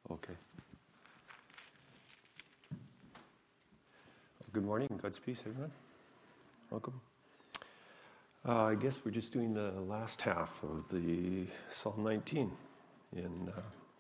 Okay. Good morning. God's peace, everyone. Welcome. I guess we're just doing the last half of the Psalm 19 in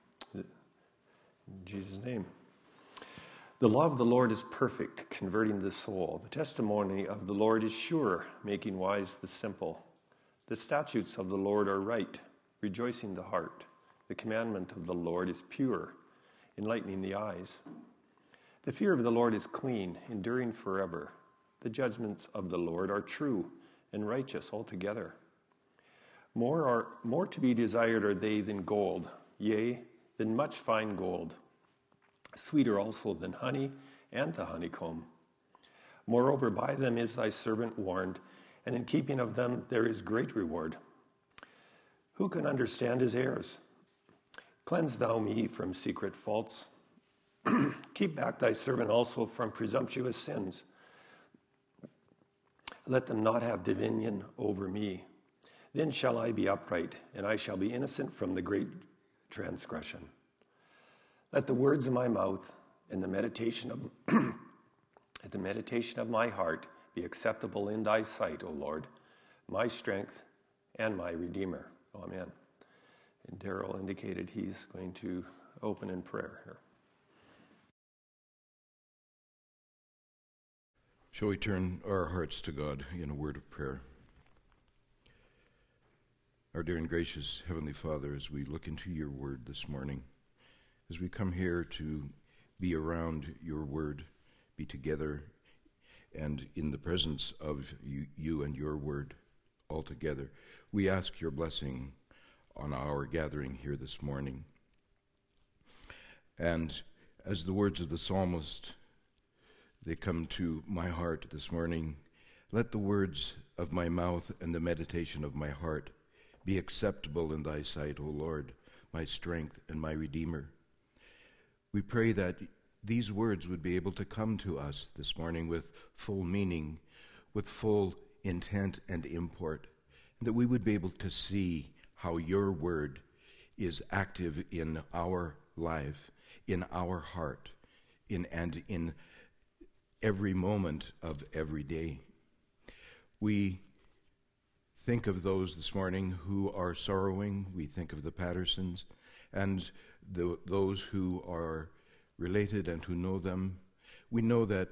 Jesus' name. The law of the Lord is perfect, converting the soul. The testimony of the Lord is sure, making wise the simple. The statutes of the Lord are right, rejoicing the heart. The commandment of the Lord is pure, enlightening the eyes. The fear of the Lord is clean, enduring forever. The judgments of the Lord are true and righteous altogether. More to be desired are they than gold, yea, than much fine gold. Sweeter also than honey and the honeycomb. Moreover, by them is thy servant warned, and in keeping of them there is great reward. Who can understand his errors? Cleanse thou me from secret faults. Keep back thy servant also from presumptuous sins. Let them not have dominion over me. Then shall I be upright, and I shall be innocent from the great transgression. Let the words of my mouth and the meditation of my heart be acceptable in thy sight, O Lord, my strength and my Redeemer. Amen. And Darrell indicated he's going to open in prayer here. Shall we turn our hearts to God in a word of prayer? Our dear and gracious Heavenly Father, as we look into your word this morning, as we come here to be around your word, be together, and in the presence of you and your word all together, we ask your blessing on our gathering here this morning. And as the words of the psalmist, they come to my heart this morning. Let the words of my mouth and the meditation of my heart be acceptable in thy sight, O Lord, my strength and my Redeemer. We pray that these words would be able to come to us this morning with full meaning, with full intent and import, and that we would be able to see how your word is active in our life, in our heart, in every moment of every day. We think of those this morning who are sorrowing. We think of the Pattersons and those who are related and who know them. We know that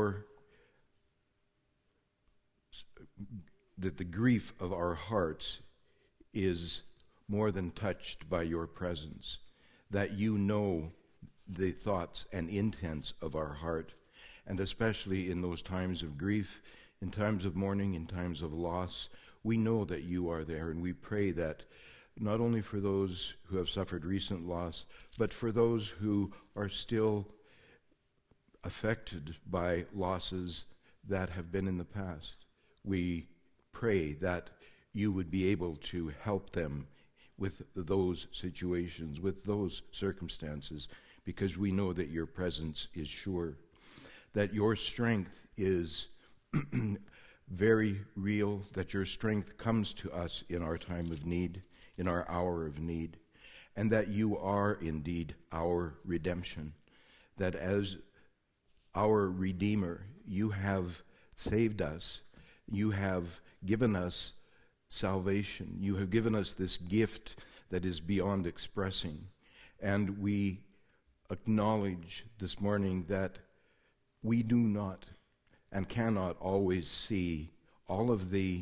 that the grief of our hearts is more than touched by your presence, that you know the thoughts and intents of our heart. And especially in those times of grief, in times of mourning, in times of loss, we know that you are there, and we pray that not only for those who have suffered recent loss, but for those who are still affected by losses that have been in the past. We pray that you would be able to help them with those situations, with those circumstances, because we know that your presence is sure, that your strength is very real, that your strength comes to us in our time of need, in our hour of need, and that you are indeed our redemption, that as our Redeemer, you have saved us, you have given us salvation, you have given us this gift that is beyond expressing, and we acknowledge this morning that we do not and cannot always see all of the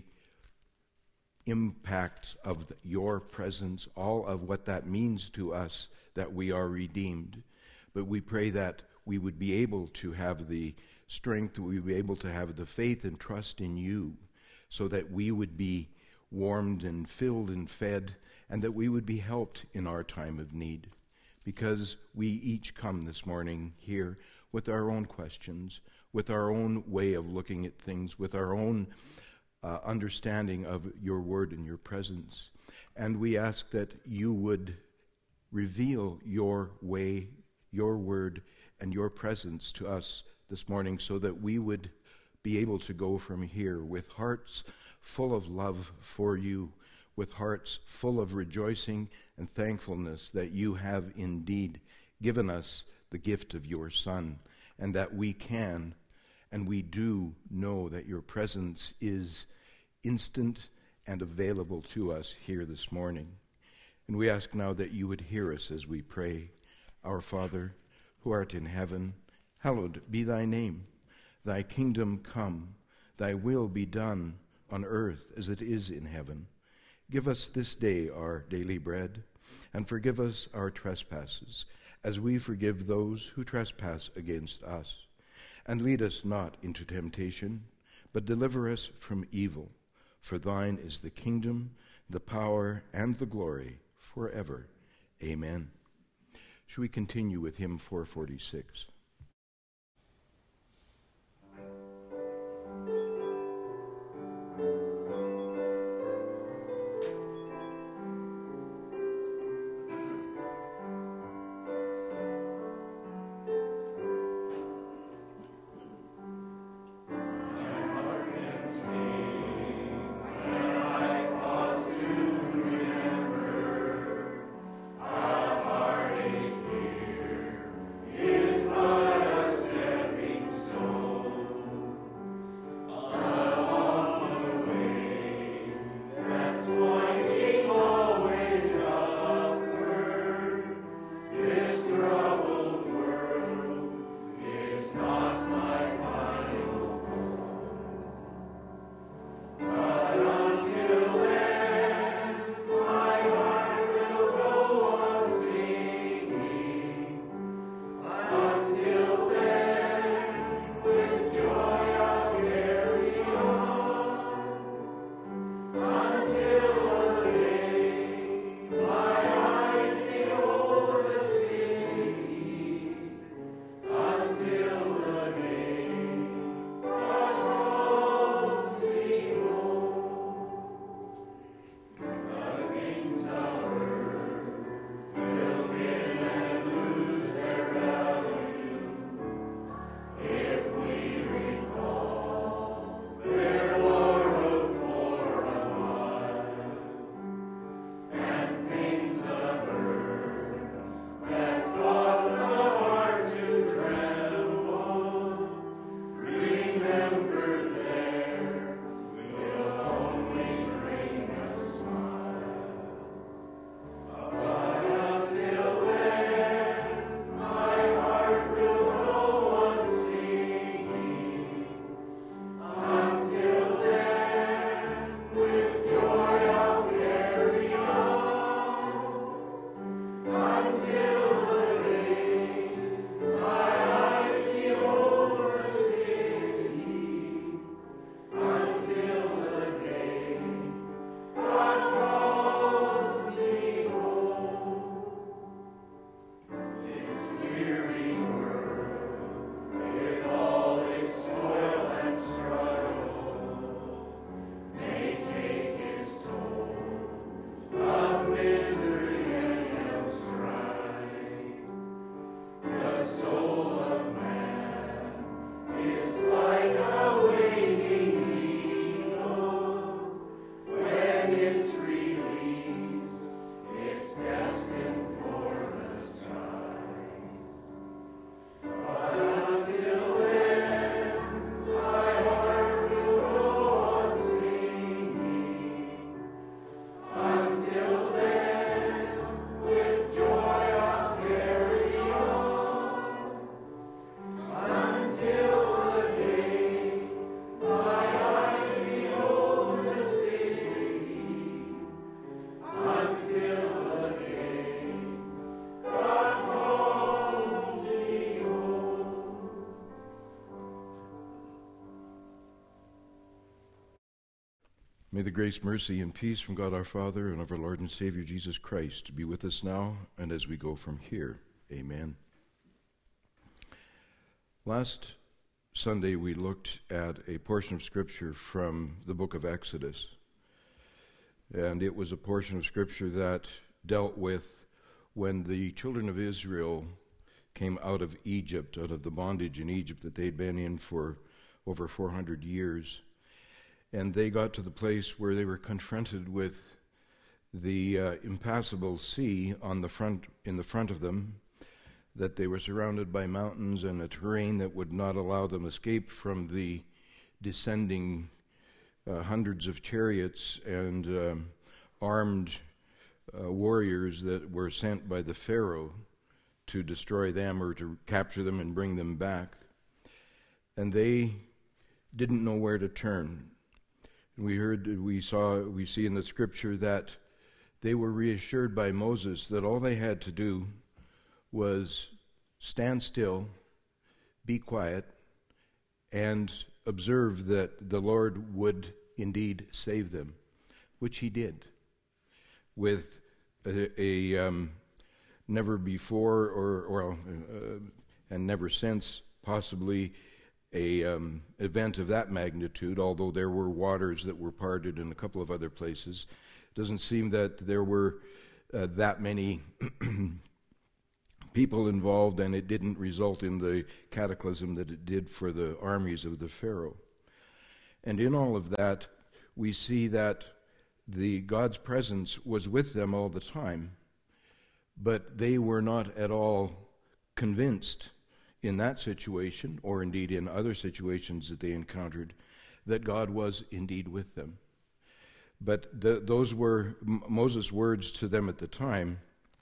impacts of your presence, all of what that means to us, that we are redeemed. But we pray that we would be able to have the strength, we would be able to have the faith and trust in you, so that we would be warmed and filled and fed, and that we would be helped in our time of need. Because we each come this morning here with our own questions, with our own way of looking at things, with our own understanding of your word and your presence. And we ask that you would reveal your way, your word, and your presence to us this morning, so that we would be able to go from here with hearts full of love for you, with hearts full of rejoicing and thankfulness that you have indeed given us the gift of your Son, and that we can and we do know that your presence is instant and available to us here this morning. And we ask now that you would hear us as we pray. Our Father, who art in heaven, hallowed be thy name. Thy kingdom come, thy will be done on earth as it is in heaven. Give us this day our daily bread, and forgive us our trespasses, as we forgive those who trespass against us. And lead us not into temptation, but deliver us from evil. For thine is the kingdom, the power, and the glory, forever. Amen. Shall we continue with hymn 446? May the grace, mercy, and peace from God our Father and of our Lord and Savior Jesus Christ be with us now and as we go from here. Amen. Last Sunday we looked at a portion of Scripture from the book of Exodus. And it was a portion of Scripture that dealt with when the children of Israel came out of Egypt, out of the bondage in Egypt that they'd been in for over 400 years. And they got to the place where they were confronted with the impassable sea in the front of them, that they were surrounded by mountains and a terrain that would not allow them escape from the descending hundreds of chariots and armed warriors that were sent by the Pharaoh to destroy them or to capture them and bring them back. And they didn't know where to turn. We see in the scripture that they were reassured by Moses that all they had to do was stand still, be quiet, and observe that the Lord would indeed save them, which he did, with a never before and never since possibly a event of that magnitude, although there were waters that were parted in a couple of other places. It doesn't seem that there were that many people involved, and it didn't result in the cataclysm that it did for the armies of the Pharaoh. And in all of that, we see that God's presence was with them all the time, but they were not at all convinced in that situation, or indeed in other situations that they encountered, that God was indeed with them. But those were Moses' words to them at the time.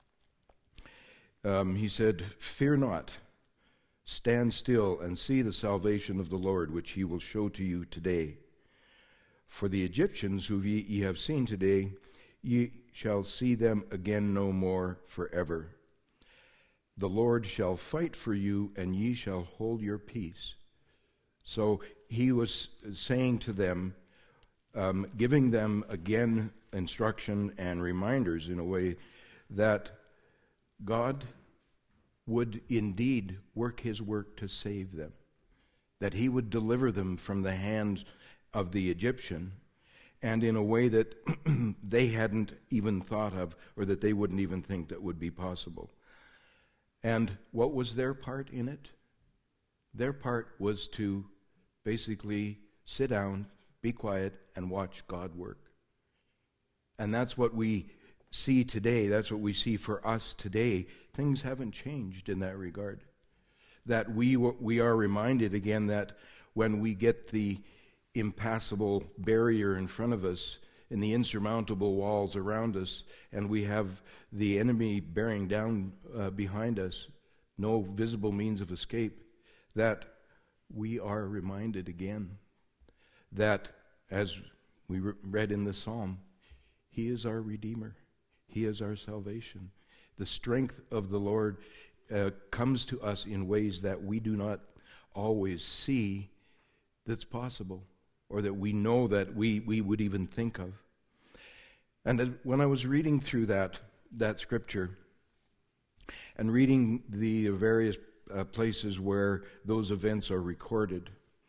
He said, "Fear not, stand still and see the salvation of the Lord, which he will show to you today. For the Egyptians whom ye have seen today, ye shall see them again no more forever. The Lord shall fight for you, and ye shall hold your peace." So he was saying to them, giving them again instruction and reminders in a way that God would indeed work his work to save them, that he would deliver them from the hands of the Egyptian, and in a way that they hadn't even thought of, or that they wouldn't even think that would be possible. And what was their part in it? Their part was to basically sit down, be quiet, and watch God work. And that's what we see today. That's what we see for us today. Things haven't changed in that regard. That we are reminded again that when we get the impassable barrier in front of us and the insurmountable walls around us, and we have the enemy bearing down behind us, no visible means of escape, that we are reminded again that, as we read in the psalm, he is our Redeemer. He is our salvation. The strength of the Lord comes to us in ways that we do not always see that's possible, or that we know that we would even think of. And when I was reading through that scripture and reading the various places where those events are recorded,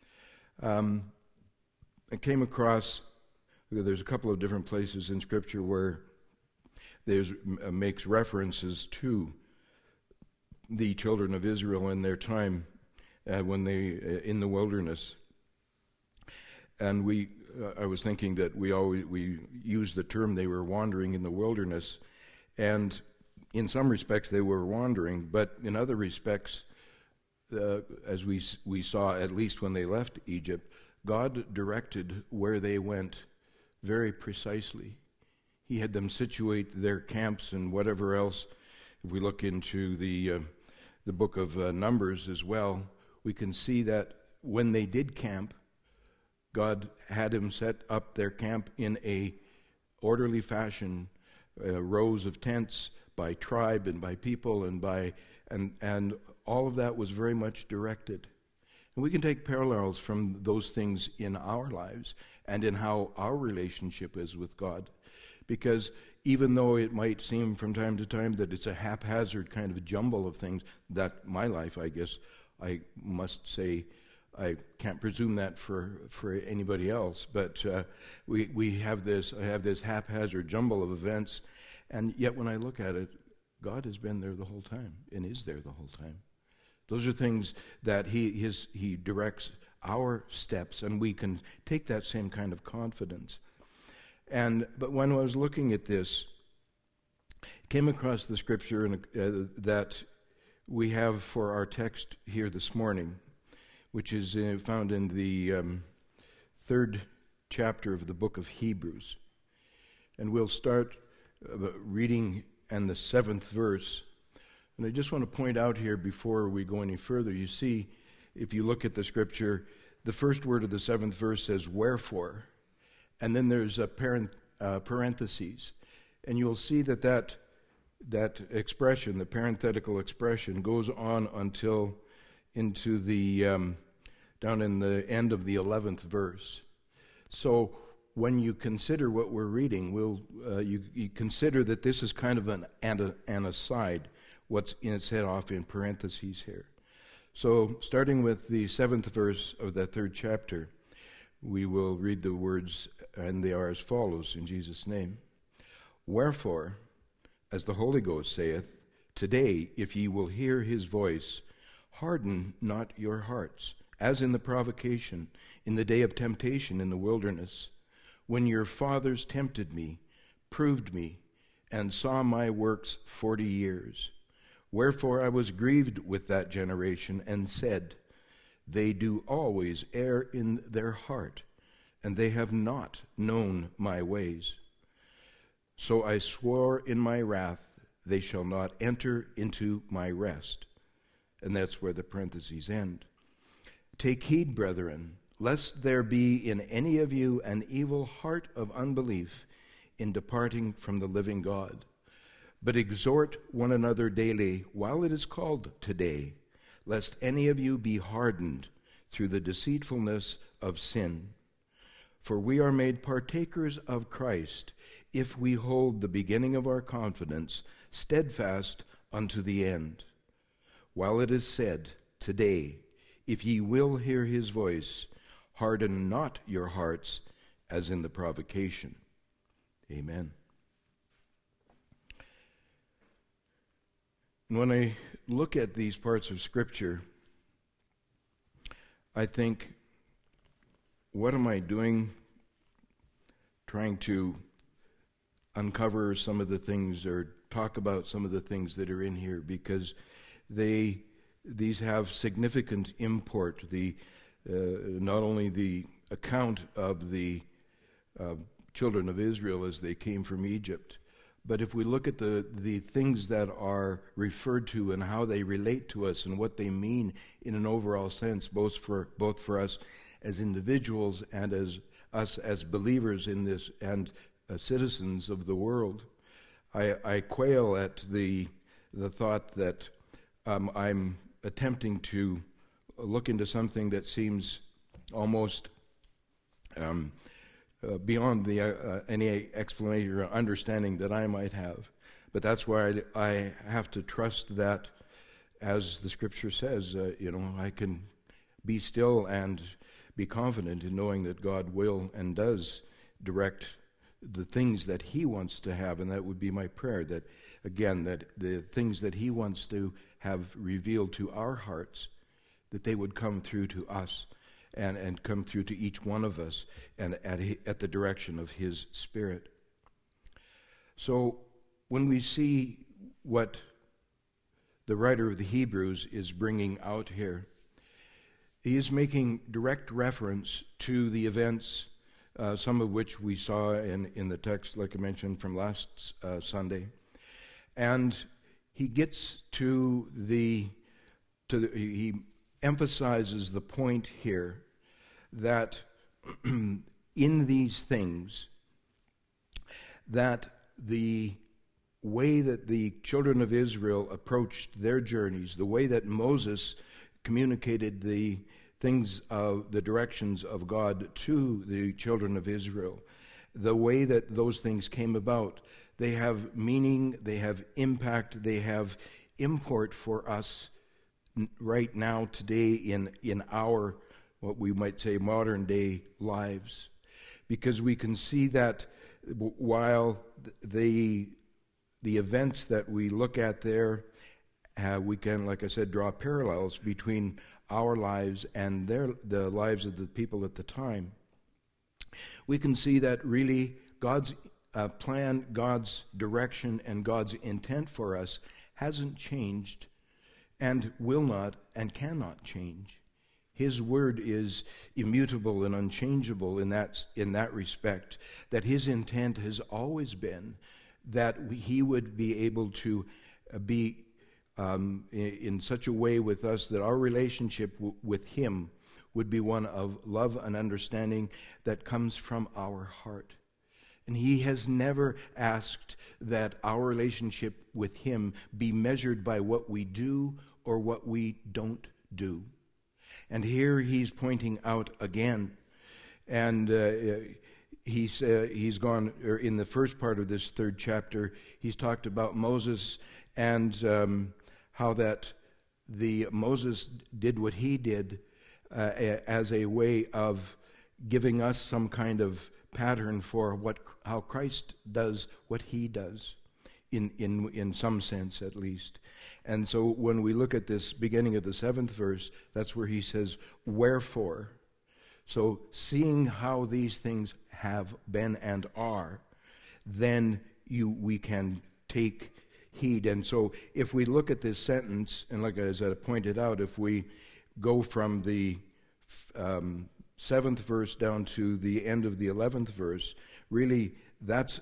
I came across, there's a couple of different places in scripture where there's makes references to the children of Israel in their time when they in the wilderness. And I was thinking that we use the term they were wandering in the wilderness, and in some respects they were wandering, but in other respects, as we saw, at least when they left Egypt, God directed where they went very precisely. He had them situate their camps and whatever else. If we look into the book of Numbers as well, we can see that when they did camp, God had them set up their camp in a orderly fashion, rows of tents by tribe and by people and all of that was very much directed. And we can take parallels from those things in our lives and in how our relationship is with God. Because even though it might seem from time to time that it's a haphazard kind of a jumble of things, that my life, I guess, I must say, I can't presume that for anybody else, but I have this haphazard jumble of events, and yet when I look at it, God has been there the whole time and is there the whole time. Those are things that He directs our steps, and we can take that same kind of confidence. But when I was looking at this, I came across the scripture that we have for our text here this morning, which is found in the third chapter of the book of Hebrews. And we'll start reading in the 7th verse. And I just want to point out here before we go any further, you see, if you look at the scripture, the first word of the 7th verse says, wherefore, and then there's a parentheses. And you'll see that expression, the parenthetical expression, goes on until into the, down in the end of the 11th verse. So when you consider what we're reading, you consider that this is kind of an aside, what's said off in parentheses here. So starting with the 7th verse of that third chapter, we will read the words, and they are as follows, in Jesus' name. Wherefore, as the Holy Ghost saith, today, if ye will hear his voice, harden not your hearts, as in the provocation, in the day of temptation in the wilderness, when your fathers tempted me, proved me, and saw my works 40 years. Wherefore I was grieved with that generation, and said, they do always err in their heart, and they have not known my ways. So I swore in my wrath, they shall not enter into my rest. And that's where the parentheses end. Take heed, brethren, lest there be in any of you an evil heart of unbelief in departing from the living God. But exhort one another daily while it is called today, lest any of you be hardened through the deceitfulness of sin. For we are made partakers of Christ, if we hold the beginning of our confidence steadfast unto the end. While it is said, today, if ye will hear his voice, harden not your hearts as in the provocation. Amen. And when I look at these parts of Scripture, I think, what am I doing trying to uncover some of the things or talk about some of the things that are in here? Because these have significant import. Not only the account of the children of Israel as they came from Egypt, but if we look at the things that are referred to and how they relate to us and what they mean in an overall sense, both for us as individuals and as us as believers in this and citizens of the world, I quail at the thought that I'm attempting to look into something that seems almost beyond any explanation or understanding that I might have. But that's why I have to trust that, as the Scripture says, I can be still and be confident in knowing that God will and does direct the things that he wants to have, and that would be my prayer, that, again, that the things that he wants to have revealed to our hearts, that they would come through to us and come through to each one of us and at the direction of his Spirit. So when we see what the writer of the Hebrews is bringing out here, he is making direct reference to the events, some of which we saw in the text, like I mentioned, from last Sunday. And he gets he emphasizes the point here that in these things, that the way that the children of Israel approached their journeys, the way that Moses communicated the things of the directions of God to the children of Israel, the way that those things came about, they have meaning, they have impact, they have import for us right now, today, in our, what we might say, modern day lives. Because we can see that while the events that we look at there, we can, like I said, draw parallels between our lives and the lives of the people at the time. We can see that really God's plan, God's direction, and God's intent for us hasn't changed and will not and cannot change. His word is immutable and unchangeable in that respect, that his intent has always been that he would be able to be in such a way with us that our relationship with him would be one of love and understanding that comes from our heart. And he has never asked that our relationship with him be measured by what we do or what we don't do. And here he's pointing out again, and he's gone, or in the first part of this third chapter, he's talked about Moses and how that Moses did what he did as a way of giving us some kind of pattern for how Christ does what he does, in some sense at least. And so when we look at this beginning of the 7th verse, that's where he says, wherefore. So seeing how these things have been and are, then we can take heed. And so if we look at this sentence, and like as I pointed out, if we go from the 7th verse down to the end of the 11th verse, really that's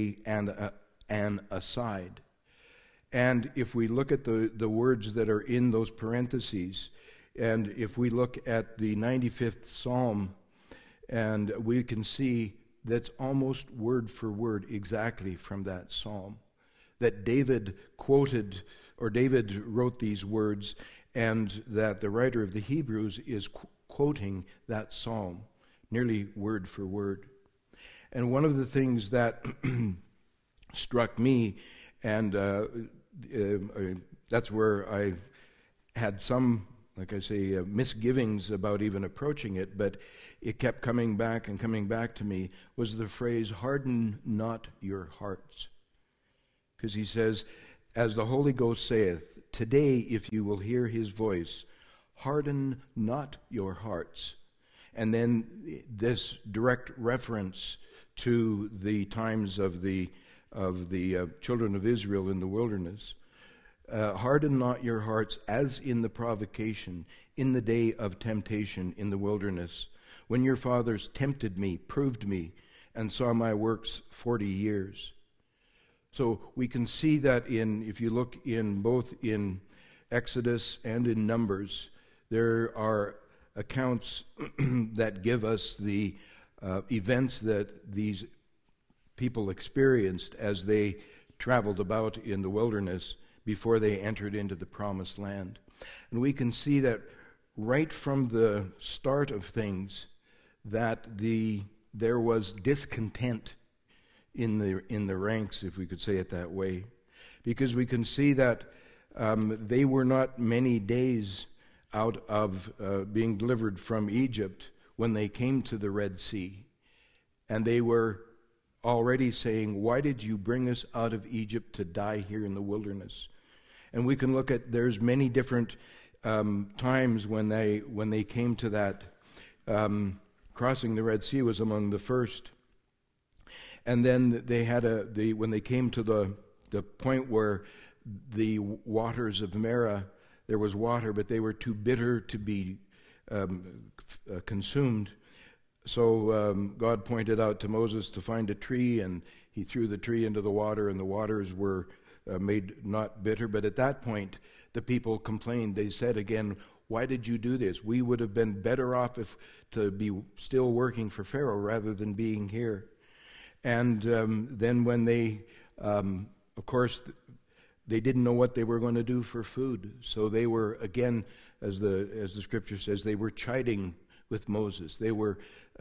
an aside. And if we look at the words that are in those parentheses, and if we look at the 95th Psalm, and we can see that's almost word for word exactly from that psalm, that David quoted, or David wrote these words, and that the writer of the Hebrews is quoting that psalm, nearly word for word. And one of the things that struck me, and that's where I had some, like I say, misgivings about even approaching it, but it kept coming back and coming back to me, was the phrase, harden not your hearts. Because he says, as the Holy Ghost saith, today if you will hear his voice, harden not your hearts. And then this direct reference to the times of the children of Israel in the wilderness. Harden not your hearts as in the provocation, in the day of temptation in the wilderness, when your fathers tempted me, proved me, and saw my works 40 years. So we can see that if you look in both in Exodus and in Numbers, there are accounts that give us the events that these people experienced as they traveled about in the wilderness before they entered into the promised land. And we can see that right from the start of things that there was discontent in the ranks, if we could say it that way, because we can see that they were not many days out of being delivered from Egypt when they came to the Red Sea, and they were already saying, why did you bring us out of Egypt to die here in the wilderness? And we can look at, there's many different times when they came to that. Crossing the Red Sea was among the first. And then they had when they came to the point where the waters of Marah, there was water, but they were too bitter to be consumed. So God pointed out to Moses to find a tree, and he threw the tree into the water, and the waters were made not bitter. But at that point, the people complained. They said again, why did you do this? We would have been better off to be still working for Pharaoh rather than being here. And then when they, of course, they didn't know what they were going to do for food. So they were, again, as the scripture says, they were chiding with Moses. They were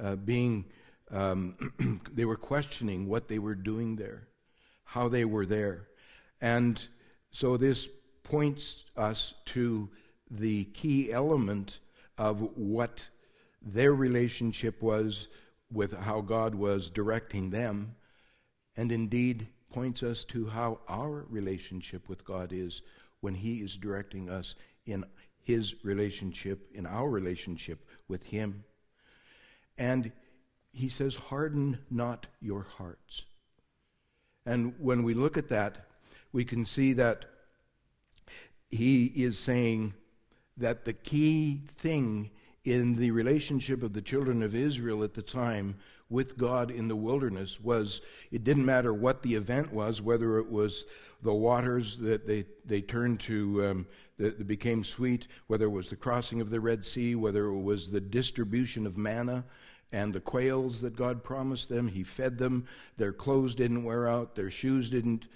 they were questioning what they were doing there, how they were there. And so this points us to the key element of what their relationship was with how God was directing them, and indeed points us to how our relationship with God is when he is directing us in his relationship, in our relationship with him. And he says, harden not your hearts. And when we look at that, we can see that he is saying that the key thing in the relationship of the children of Israel at the time with God in the wilderness was, it didn't matter what the event was, whether it was the waters that they turned to, that became sweet, whether it was the crossing of the Red Sea, whether it was the distribution of manna and the quails that God promised them. He fed them. Their clothes didn't wear out. Their shoes didn't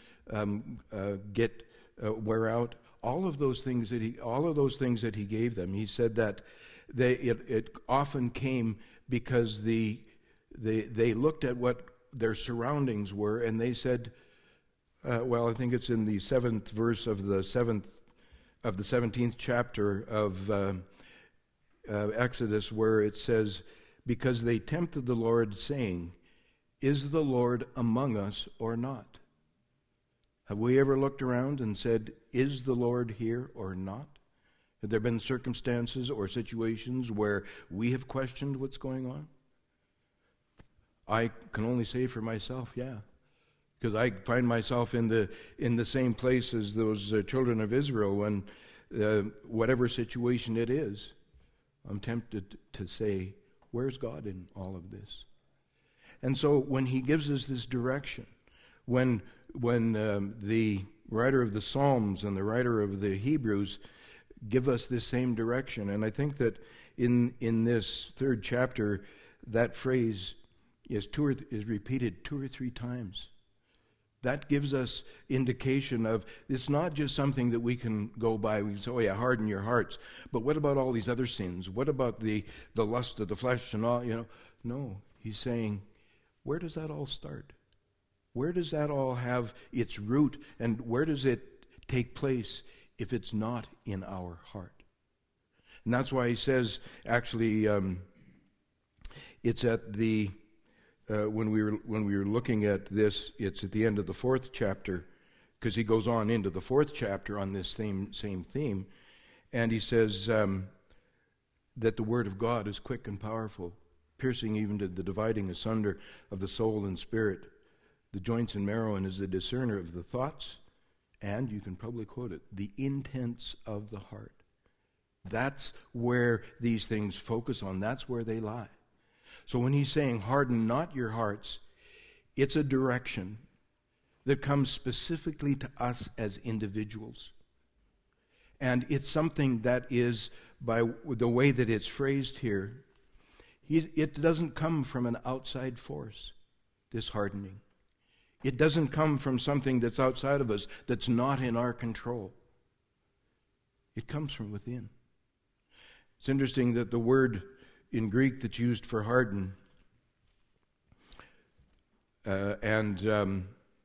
wear out. All of those things that he gave them, he said that it often came because they looked at what their surroundings were, and they said, I think it's in the 7th verse of the 17th chapter of Exodus, where it says, because they tempted the Lord, saying, is the Lord among us or not? Have we ever looked around and said, is the Lord here or not? Have there been circumstances or situations where we have questioned what's going on? I can only say for myself, yeah. Because I find myself in the same place as those children of Israel when whatever situation it is, I'm tempted to say, where's God in all of this? And so when he gives us this direction, when the writer of the Psalms and the writer of the Hebrews give us this same direction, and I think that in this 3rd chapter, that phrase is repeated 2 or 3 times. That gives us indication of, it's not just something that we can go by. We say, oh yeah, harden your hearts. But what about all these other sins? What about the lust of the flesh and all, No, he's saying, where does that all start? Where does that all have its root? And where does it take place if it's not in our heart? And that's why he says, actually, it's at the... when we were looking at this, it's at the end of the 4th chapter, because he goes on into the 4th chapter on this same theme, and he says that the word of God is quick and powerful, piercing even to the dividing asunder of the soul and spirit, the joints and marrow, and is a discerner of the thoughts, and you can probably quote it, the intents of the heart. That's where these things focus on. That's where they lie. So when he's saying, harden not your hearts, it's a direction that comes specifically to us as individuals. And it's something that is, by the way that it's phrased here, it doesn't come from an outside force, this hardening. It doesn't come from something that's outside of us, that's not in our control. It comes from within. It's interesting that the word in Greek that's used for harden, I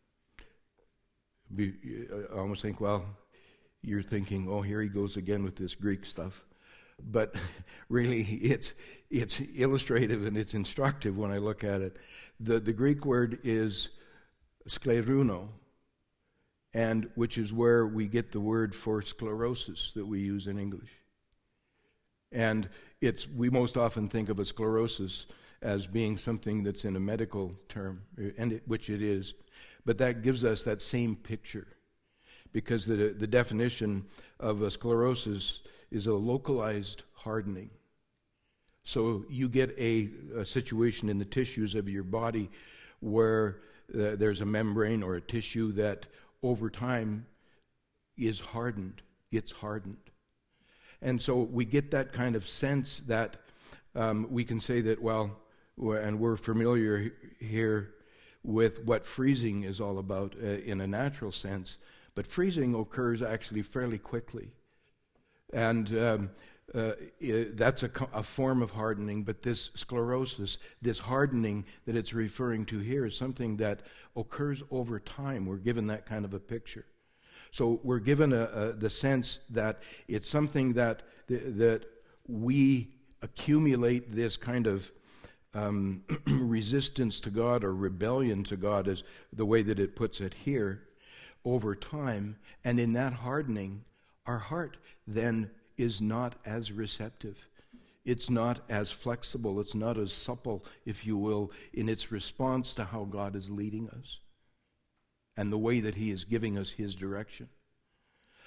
almost think, well, you're thinking, oh, here he goes again with this Greek stuff. But really, it's illustrative and it's instructive when I look at it. The Greek word is skleruno, and which is where we get the word for sclerosis that we use in English. And we most often think of a sclerosis as being something that's in a medical term, which it is. But that gives us that same picture, because the definition of a sclerosis is a localized hardening. So you get a situation in the tissues of your body where there's a membrane or a tissue that over time is hardened, gets hardened. And so we get that kind of sense that we can say that, and we're familiar here with what freezing is all about in a natural sense, but freezing occurs actually fairly quickly. And that's a form of hardening, but this sclerosis, this hardening that it's referring to here, is something that occurs over time. We're given that kind of a picture. So we're given the sense that it's something that we accumulate this kind of resistance to God or rebellion to God, is the way that it puts it here, over time. And in that hardening, our heart then is not as receptive. It's not as flexible. It's not as supple, if you will, in its response to how God is leading us and the way that He is giving us His direction.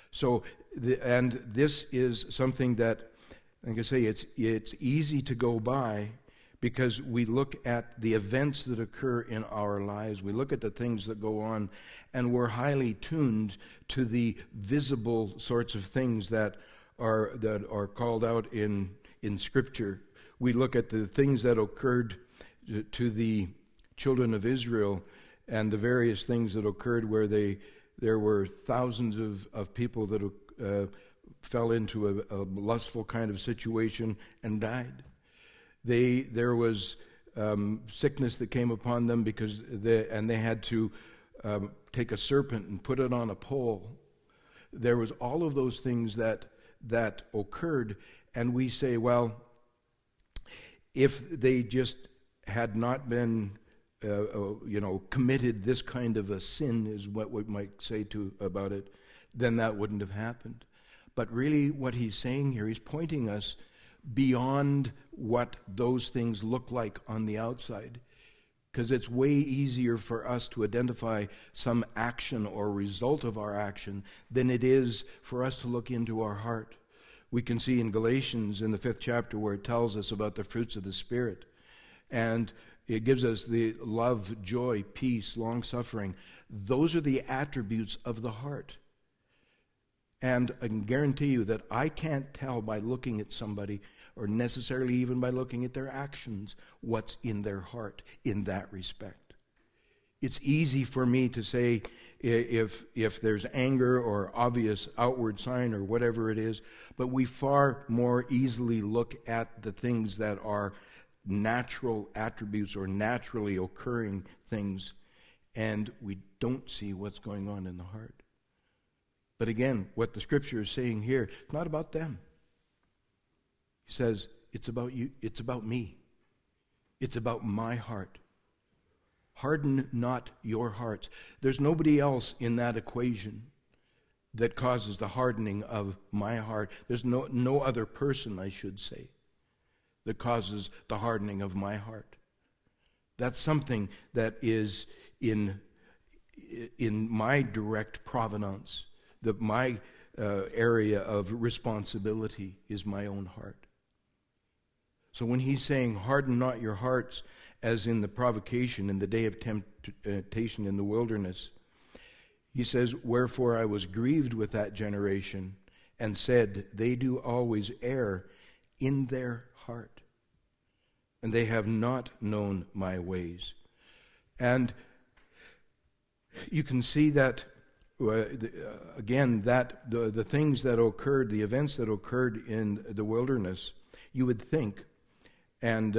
So, and this is something that, like I say, it's easy to go by because we look at the events that occur in our lives. We look at the things that go on, and we're highly tuned to the visible sorts of things that are called out in Scripture. We look at the things that occurred to the children of Israel and the various things that occurred where there were thousands of people that fell into a lustful kind of situation and died. There was sickness that came upon them because they had to take a serpent and put it on a pole. There was all of those things that occurred, and we say, well, if they just had not been committed this kind of a sin, is what we might say about it, then that wouldn't have happened. But really what he's saying here, he's pointing us beyond what those things look like on the outside, because it's way easier for us to identify some action or result of our action than it is for us to look into our heart. We can see in Galatians in the 5th chapter where it tells us about the fruits of the Spirit, and it gives us the love, joy, peace, long-suffering. Those are the attributes of the heart. And I can guarantee you that I can't tell by looking at somebody, or necessarily even by looking at their actions, what's in their heart in that respect. It's easy for me to say if there's anger or obvious outward sign or whatever it is, but we far more easily look at the things that are natural attributes or naturally occurring things, and we don't see what's going on in the heart. But again, what the Scripture is saying here, it's not about them. He says, it's about you, it's about me. It's about my heart. Harden not your hearts. There's nobody else in that equation that causes the hardening of my heart. There's no other person, I should say, that causes the hardening of my heart. That's something that is in my direct provenance. That my area of responsibility is my own heart. So when he's saying, harden not your hearts, as in the provocation in the day of temptation in the wilderness, he says, wherefore I was grieved with that generation, and said, they do always err in their heart, and they have not known my ways. And you can see that again, that the things that occurred, the events that occurred in the wilderness, you would think, and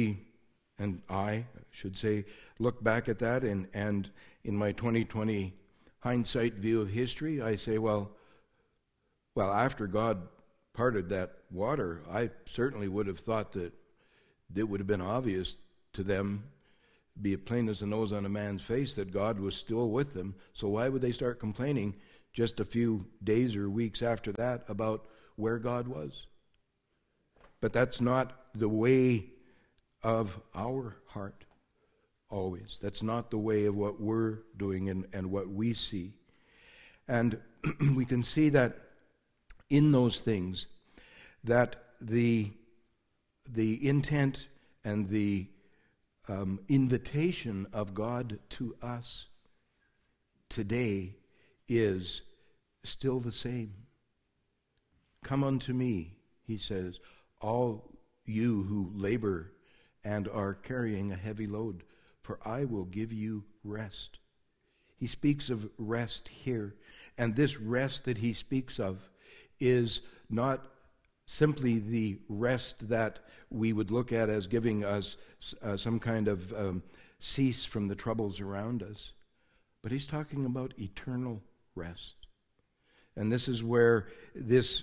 I should say, look back at that, and in my 2020 hindsight view of history, I say, well, after God parted that water, I certainly would have thought that it would have been obvious to them, be it plain as the nose on a man's face, that God was still with them. So why would they start complaining just a few days or weeks after that about where God was? But that's not the way of our heart always. That's not the way of what we're doing and what we see. And we can see that in those things, that the intent and the invitation of God to us today is still the same. Come unto me, he says, all you who labor and are carrying a heavy load, for I will give you rest. He speaks of rest here, and this rest that he speaks of is not simply the rest that we would look at as giving us some kind of cease from the troubles around us. But he's talking about eternal rest. And this is where these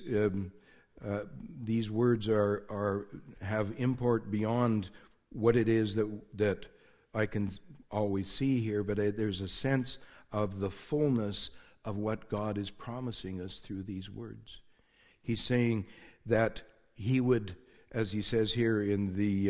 words have import beyond what it is that I can always see here, but there's a sense of the fullness of what God is promising us through these words. He's saying that he would, as he says here in the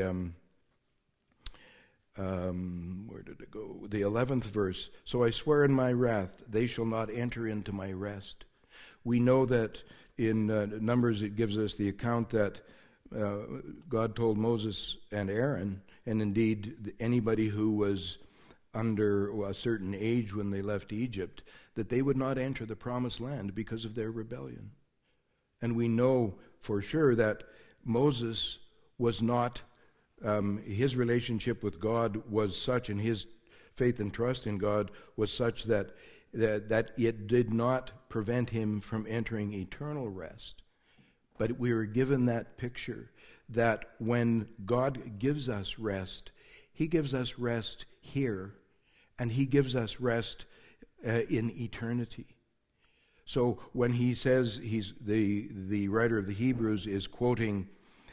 where did it go? The 11th verse. So I swear in my wrath, they shall not enter into my rest. We know that in Numbers it gives us the account that God told Moses and Aaron, and indeed anybody who was under a certain age when they left Egypt, that they would not enter the promised land because of their rebellion. And we know for sure that Moses was not, his relationship with God was such, and his faith and trust in God was such that it did not prevent him from entering eternal rest. But we were given that picture that when God gives us rest, he gives us rest here, and he gives us rest in eternity. So when he says, the writer of the Hebrews is quoting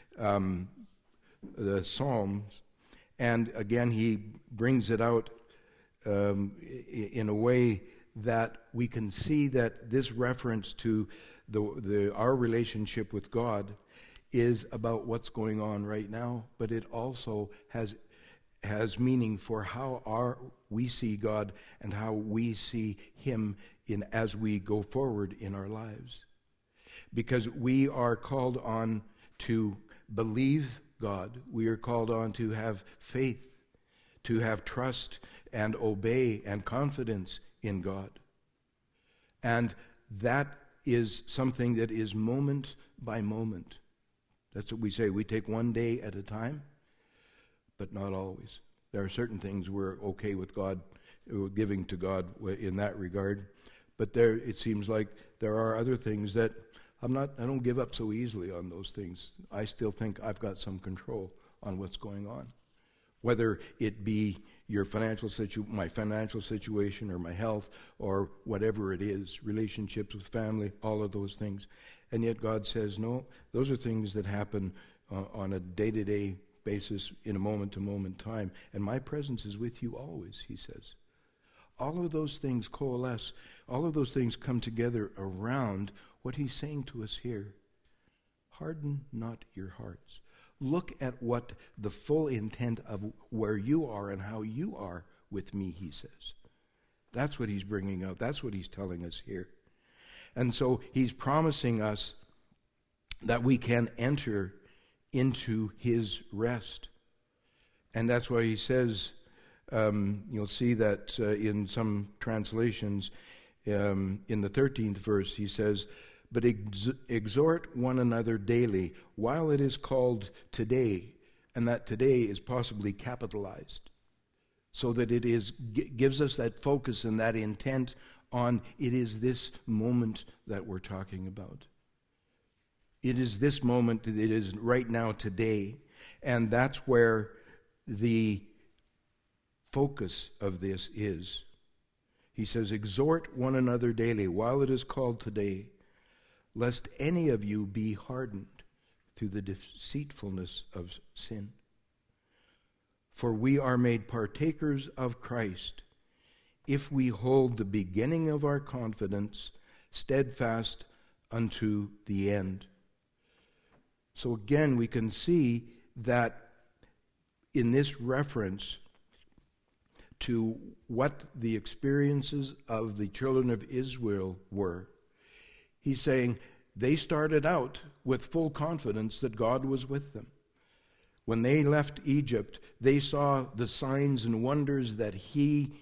the Psalms, and again he brings it out in a way that we can see that this reference to our relationship with God is about what's going on right now, but it also has meaning for how we see God and how we see him as we go forward in our lives. Because we are called on to believe God. We are called on to have faith, to have trust and obey and confidence in God. And that is something that is moment by moment. That's what we say. We take one day at a time, but not always. There are certain things we're okay with God, giving to God in that regard. But it seems like there are other things that I don't give up so easily on those things. I still think I've got some control on what's going on. Whether it be my financial situation or my health or whatever it is, relationships with family, all of those things. And yet God says, no, those are things that happen on a day-to-day basis in a moment-to-moment time. And my presence is with you always, he says. All of those things coalesce. All of those things come together around what he's saying to us here. Harden not your hearts. Look at what the full intent of where you are and how you are with me, he says. That's what he's bringing out. That's what he's telling us here. And so he's promising us that we can enter into his rest. And that's why he says, you'll see that in some translations, in the 13th verse, he says, but exhort one another daily while it is called today, and that today is possibly capitalized, so that it gives us that focus and that intent on it is this moment that we're talking about. It is this moment, it is right now, today, and that's where the focus of this is. He says, exhort one another daily while it is called today, lest any of you be hardened through the deceitfulness of sin. For we are made partakers of Christ if we hold the beginning of our confidence steadfast unto the end. So again, we can see that in this reference to what the experiences of the children of Israel were, he's saying they started out with full confidence that God was with them. When they left Egypt, they saw the signs and wonders that he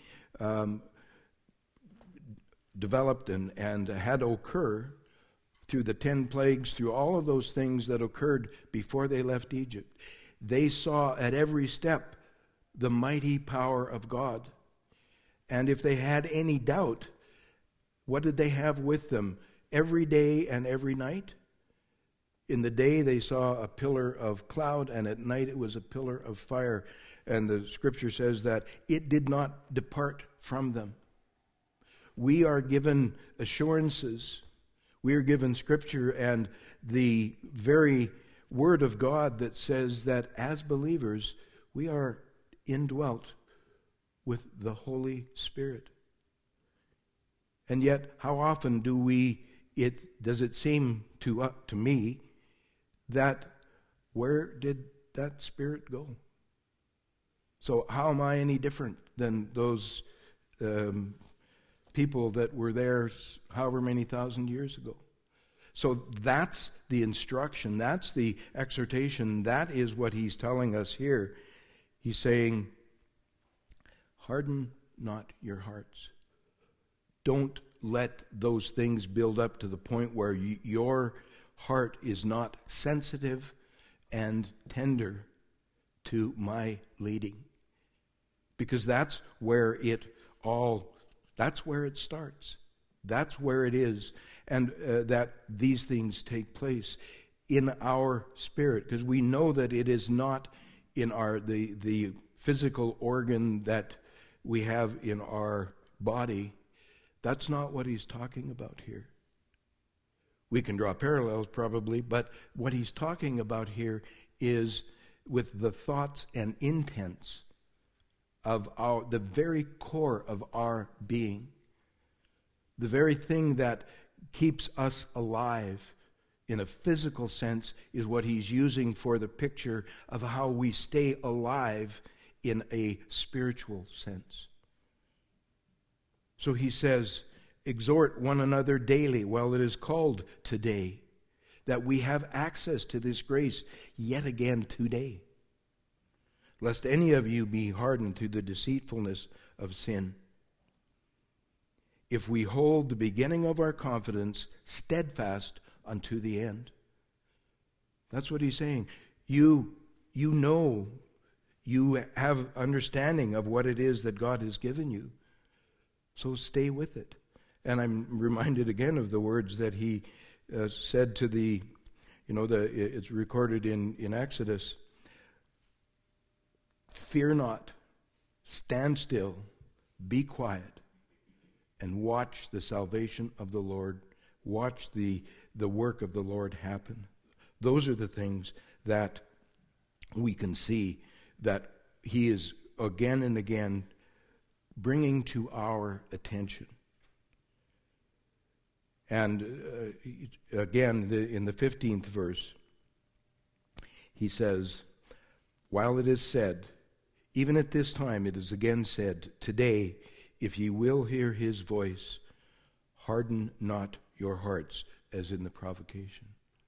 developed and had occur through the 10 plagues, through all of those things that occurred before they left Egypt. They saw at every step the mighty power of God. And if they had any doubt, what did they have with them? Every day and every night? In the day they saw a pillar of cloud, and at night it was a pillar of fire. And the scripture says that it did not depart from them. We are given assurances. We are given scripture and the very word of God that says that as believers, we are indwelt with the Holy Spirit. And yet, how often does it seem to me that where did that Spirit go? So how am I any different than those people that were there however many thousand years ago. So that's the instruction, that's the exhortation, that is what he's telling us here. He's saying, harden not your hearts. Don't let those things build up to the point where your heart is not sensitive and tender to my leading. Because that's where it starts. That's where it is. And that these things take place in our spirit. Because we know that it is not in the physical organ that we have in our body. That's not what he's talking about here. We can draw parallels probably, but what he's talking about here is with the thoughts and intents of the very core of our being. The very thing that keeps us alive in a physical sense is what he's using for the picture of how we stay alive in a spiritual sense. So he says, exhort one another daily while it is called today, that we have access to this grace yet again today, lest any of you be hardened through the deceitfulness of sin. If we hold the beginning of our confidence steadfast unto the end. That's what he's saying. You know, you have understanding of what it is that God has given you. So stay with it. And I'm reminded again of the words that he said to it's recorded in Exodus. Fear not, stand still, be quiet, and watch the salvation of the Lord. Watch the work of the Lord happen. Those are the things that we can see that he is again and again bringing to our attention. And again, in the 15th verse, he says, while it is said, even at this time it is again said, today, if ye will hear his voice, harden not your hearts, as in the provocation.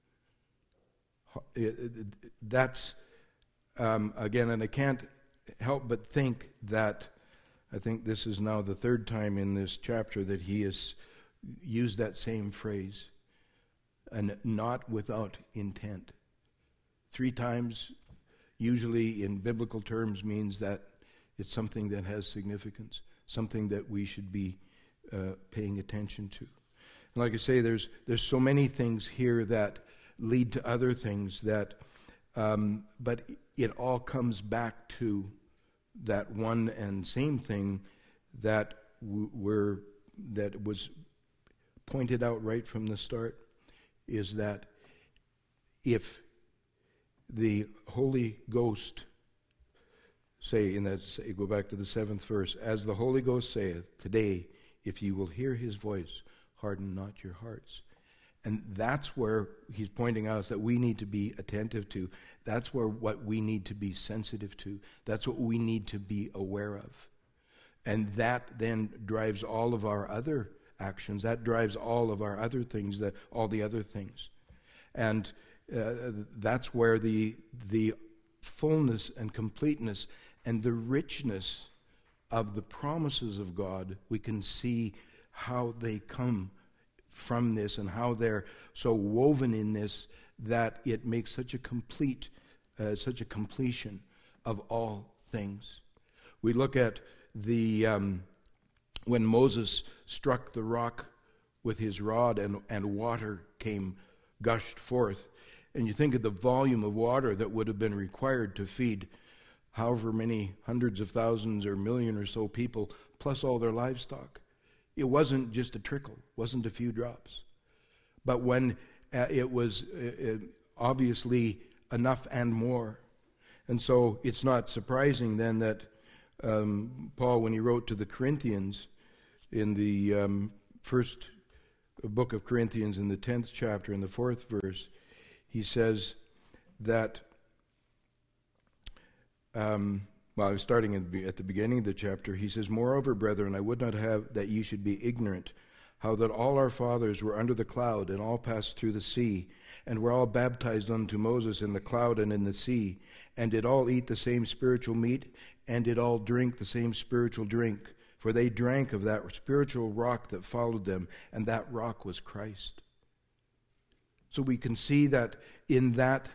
That's, again, and I can't help but think that, I think this is now the third time in this chapter that he has used that same phrase, and not without intent. 3 times, usually in biblical terms, means that it's something that has significance, something that we should be paying attention to. And like I say, there's so many things here that lead to other things that, but it all comes back to that one and same thing that that was pointed out right from the start, is that if the Holy Ghost, go back to the 7th verse, as the Holy Ghost saith, today, if you will hear his voice, harden not your hearts. And that's where he's pointing out that we need to be attentive to. That's where what we need to be sensitive to. That's what we need to be aware of. And that then drives all of our other actions. That drives all of our other things, all the other things. And that's where the fullness and completeness and the richness of the promises of God, we can see how they come from this and how they're so woven in this that it makes such a completion of all things. We look at when Moses struck the rock with his rod and water gushed forth, and you think of the volume of water that would have been required to feed however many hundreds of thousands or million or so people, plus all their livestock. It wasn't just a trickle, wasn't a few drops. But when it was obviously enough and more. And so it's not surprising then that Paul, when he wrote to the Corinthians in the first book of Corinthians in the 10th chapter in the 4th verse, he says that Well, starting at the beginning of the chapter, he says, "Moreover, brethren, I would not have that ye should be ignorant, how that all our fathers were under the cloud, and all passed through the sea, and were all baptized unto Moses in the cloud and in the sea, and did all eat the same spiritual meat, and did all drink the same spiritual drink. For they drank of that spiritual rock that followed them, and that rock was Christ." So we can see that in that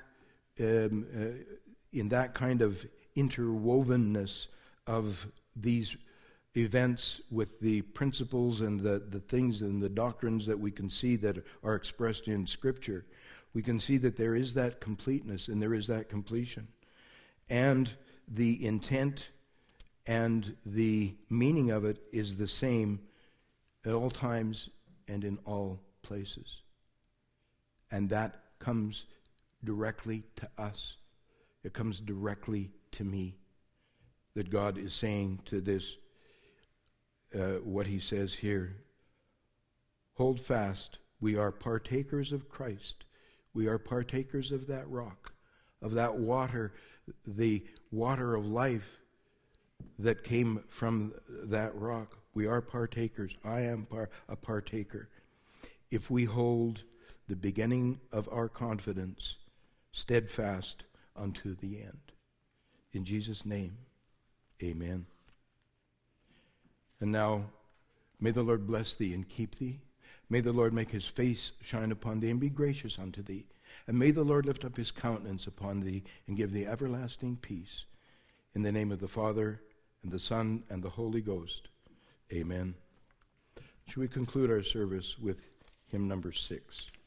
kind of interwovenness of these events with the principles and the things and the doctrines that we can see that are expressed in Scripture, we can see that there is that completeness and there is that completion. And the intent and the meaning of it is the same at all times and in all places. And that comes directly to us. It comes directly to me. That God is saying to this, what he says here, "Hold fast, we are partakers of Christ. We are partakers of that rock, of that water, the water of life that came from that rock. We are partakers. I am a partaker. If we hold the beginning of our confidence steadfast unto the end." In Jesus' name, amen. And now, may the Lord bless thee and keep thee. May the Lord make his face shine upon thee and be gracious unto thee. And may the Lord lift up his countenance upon thee and give thee everlasting peace. In the name of the Father, and the Son, and the Holy Ghost. Amen. Shall we conclude our service with hymn number 6?